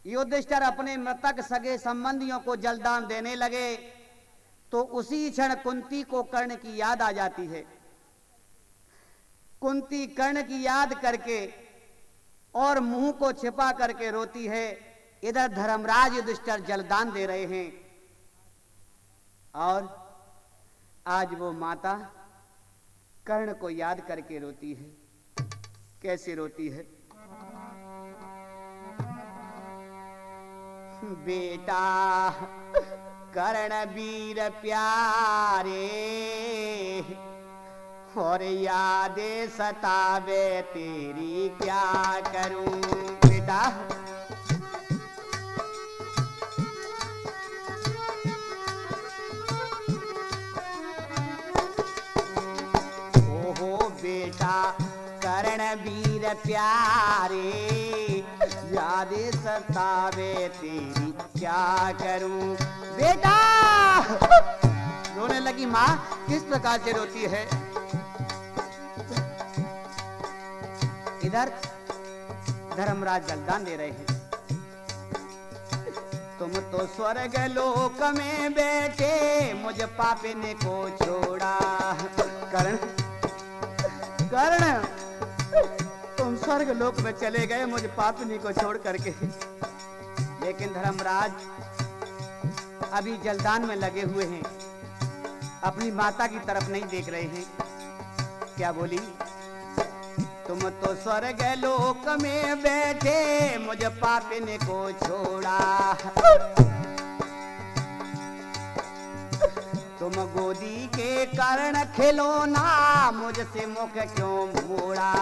युधिष्ठिर अपने मृतक सगे संबंधियों को जलदान देने लगे तो उसी क्षण कुंती को कर्ण की याद आ जाती है। कुंती कर्ण की याद करके और मुंह को छिपा करके रोती है। इधर धर्मराज युधिष्ठिर जलदान दे रहे हैं और आज वो माता कर्ण को याद करके रोती है। कैसे रोती है? बेटा कर्ण वीर प्यारे और यादें सतावे तेरी क्या करूं। बेटा ओहो बेटा कर्ण वीर प्यारे यादें सतावे तेरी क्या करूं। बेटा रोने लगी माँ। किस प्रकार से रोती है? इधर धर्मराज जलदान दे रहे हैं। तुम तो स्वर्ग लोक में बैठे मुझ पापिन को छोड़ा। कर्ण कर्ण तुम स्वर्ग लोक में चले गए मुझ पापिनी को छोड़ करके। लेकिन धर्मराज अभी जलदान में लगे हुए हैं, अपनी माता की तरफ नहीं देख रहे हैं। क्या बोली? तुम तो स्वर्ग लोक में बैठे मुझ पापिन को छोड़ा। तुम गोदी के कारण खिलौना मुझसे मुख क्यों मोड़ा।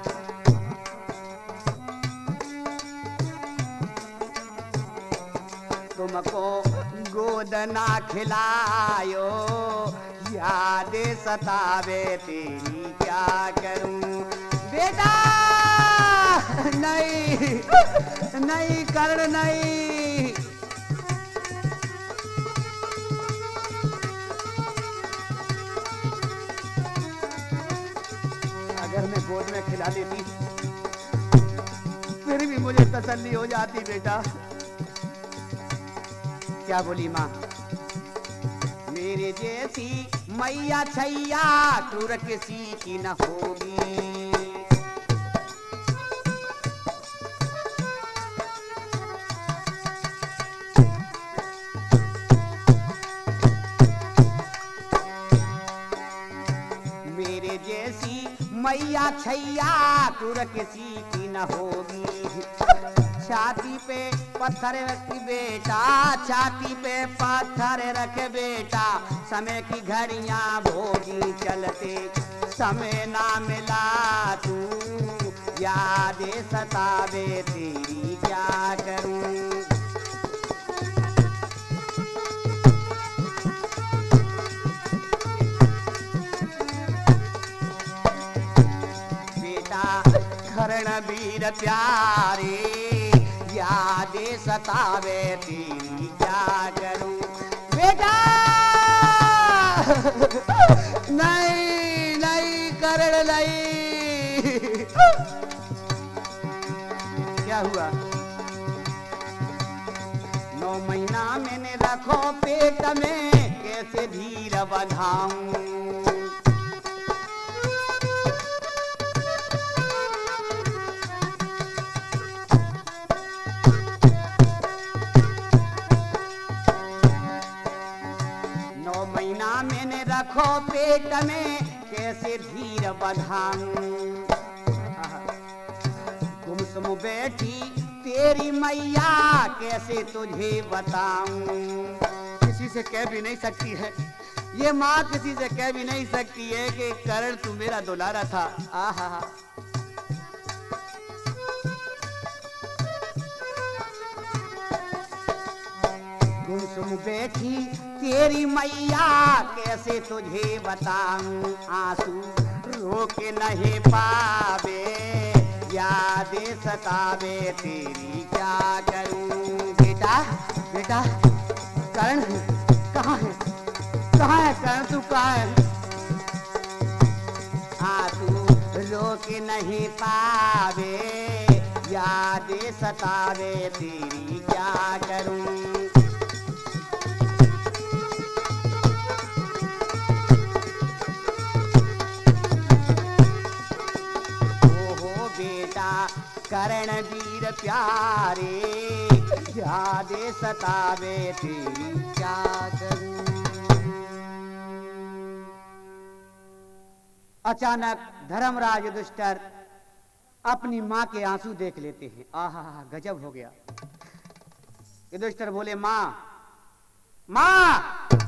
तुमको गोद ना खिलायो यादें सतावे तेरी क्या करूं। बेटा नहीं नहीं कर्ण नहीं। अगर मैं गोद में खिला देती फिर भी मुझे तसल्ली हो जाती। बेटा क्या बोली माँ? मेरे जैसी मैया छैया क्रूर किसी की न होगी। मेरे जैसी मैया छैया क्रूर किसी की न होगी। छाती पे पत्थर रख बेटा, छाती पे पत्थर रख बेटा, समय की घड़ियां भोगी चलते समय ना मिला तू यादें सतावे तेरी क्या करूं। बेटा कर्ण वीर प्यारे यादें सतावे तेरी क्या करूं। बेटा नहीं नहीं कर्ण नहीं। क्या हुआ? 9 महीना मैंने रखो पेट में कैसे धीर बधाऊं। 9 महीना मैंने रखो पेट में कैसे धीर बधाऊं। गुमसुम बैठी तेरी मैया कैसे तुझे बताऊं। किसी से कह भी नहीं सकती है ये माँ, किसी से कह भी नहीं सकती है कि कर्ण तू मेरा दुलारा था। आहा गुमसुम बैठी तेरी मैया कैसे तुझे बताऊं। आंसू रोक नहीं पावे यादें सतावे तेरी क्या करूं। बेटा बेटा कर्ण कहाँ है? कहाँ है कर्ण? तू कहाँ है? आंसू रोक नहीं पावे याद सतावे तेरी क्या करूं। ओहो बेटा कर्ण वीर प्यारे, याद सतावे तेरी क्या करूं। अचानक धर्मराज युधिष्ठिर अपनी माँ के आंसू देख लेते हैं। आहा गजब हो गया। युधिष्ठिर बोले माँ, माँ।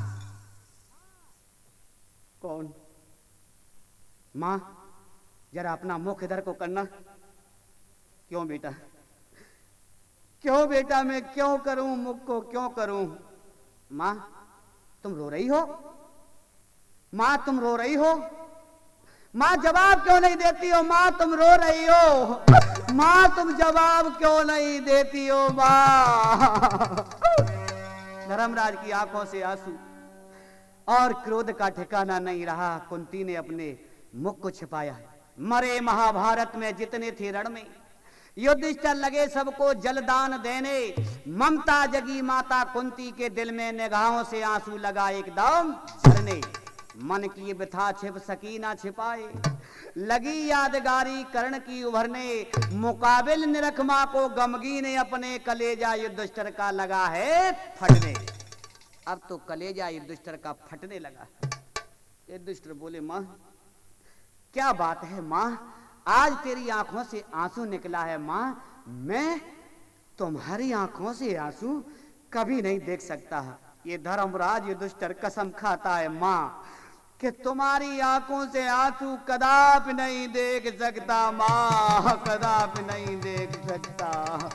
कौन? माँ जरा अपना मुख इधर को करना। क्यों बेटा, क्यों बेटा, मैं क्यों करूं मुख को, क्यों करूं? माँ तुम रो रही हो, माँ तुम रो रही हो, माँ जवाब क्यों नहीं देती हो? माँ तुम रो रही हो, माँ तुम जवाब क्यों नहीं देती हो? माँ। धर्मराज की आंखों से आंसू और क्रोध का ठिकाना नहीं रहा। कुंती ने अपने मुख को छिपाया। मरे महाभारत में जितने थे रण में, युधिष्ठिर लगे सबको जलदान देने। ममता जगी माता कुंती के दिल में, निगाहों से आंसू लगा एकदम झरने। मन की व्यथा छिप सकी ना छिपाए, लगी यादगारी कर्ण की उभरने। मुकाबिल निरखमा को गमगी ने अपने, कलेजा युधिष्ठिर का लगा है फटने। अब तो कलेजा युधिष्ठिर का फटने लगा। युधिष्ठिर बोले माँ क्या बात है माँ, आज तेरी आंखों से आंसू निकला है। माँ मैं तुम्हारी आंखों से आंसू कभी नहीं देख सकता। ये धर्मराज युधिष्ठिर कसम खाता है माँ कि तुम्हारी आंखों से आंसू कदापि नहीं देख सकता। माँ कदापि नहीं देख सकता।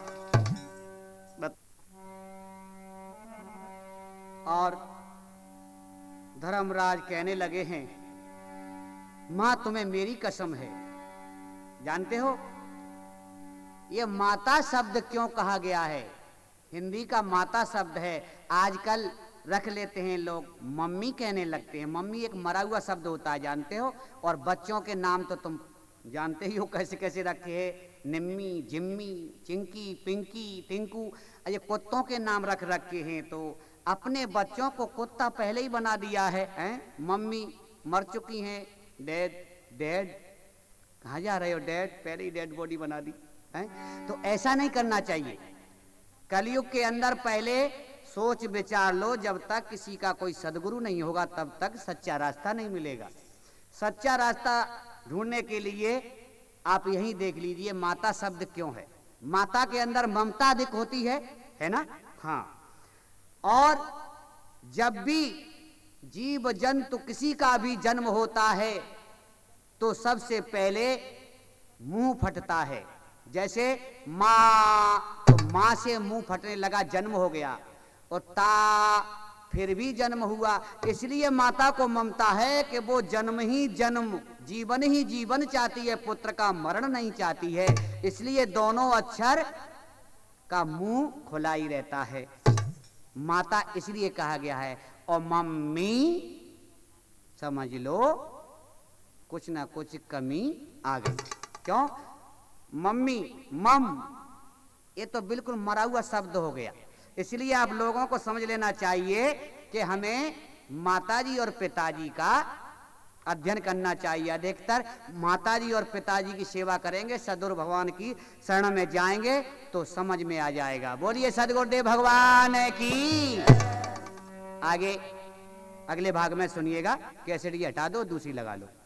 और धर्मराज कहने लगे हैं माँ तुम्हें मेरी कसम है। जानते हो ये माता शब्द क्यों कहा गया है? हिंदी का माता शब्द है, आजकल रख लेते हैं लोग, मम्मी कहने लगते हैं। मम्मी एक मरा हुआ शब्द होता है, जानते हो? और बच्चों के नाम तो तुम जानते ही हो कैसे कैसे रखे हैं, निम्मी, जिम्मी, चिंकी, पिंकी, टिंकू। ये कुत्तों के नाम रख रखे हैं, तो अपने बच्चों को कुत्ता पहले ही बना दिया है, हैं? मम्मी मर चुकी हैं, डैड डैड कहाँ जा रहे हो डैड, पहले ही डेड बॉडी बना दी हैं? तो ऐसा नहीं करना चाहिए। कलयुग के अंदर पहले सोच विचार लो, जब तक किसी का कोई सदगुरु नहीं होगा तब तक सच्चा रास्ता नहीं मिलेगा। सच्चा रास्ता ढूंढने के लिए आप यही देख लीजिए माता शब्द क्यों है। माता के अंदर ममता अधिक होती है ना? हाँ। और जब भी जीव जंतु किसी का भी जन्म होता है तो सबसे पहले मुंह फटता है। जैसे माँ, तो माँ से मुंह फटने लगा, जन्म हो गया। और ता फिर भी जन्म हुआ। इसलिए माता को ममता है कि वो जन्म ही जन्म, जीवन ही जीवन चाहती है, पुत्र का मरण नहीं चाहती है। इसलिए दोनों अक्षर का मुंह खुला ही रहता है। माता इसलिए कहा गया है। और मम्मी समझ लो कुछ ना कुछ कमी आ गई। क्यों? मम्मी, मम, ये तो बिल्कुल मरा हुआ शब्द हो गया। इसलिए आप लोगों को समझ लेना चाहिए कि हमें माताजी और पिताजी का अध्ययन करना चाहिए। अधिकतर माताजी और पिताजी की सेवा करेंगे, सदगुरु भगवान की शरण में जाएंगे तो समझ में आ जाएगा। बोलिए सदगुरुदेव भगवान की। आगे अगले भाग में सुनिएगा। कैसेट ये हटा दो, दूसरी लगा लो।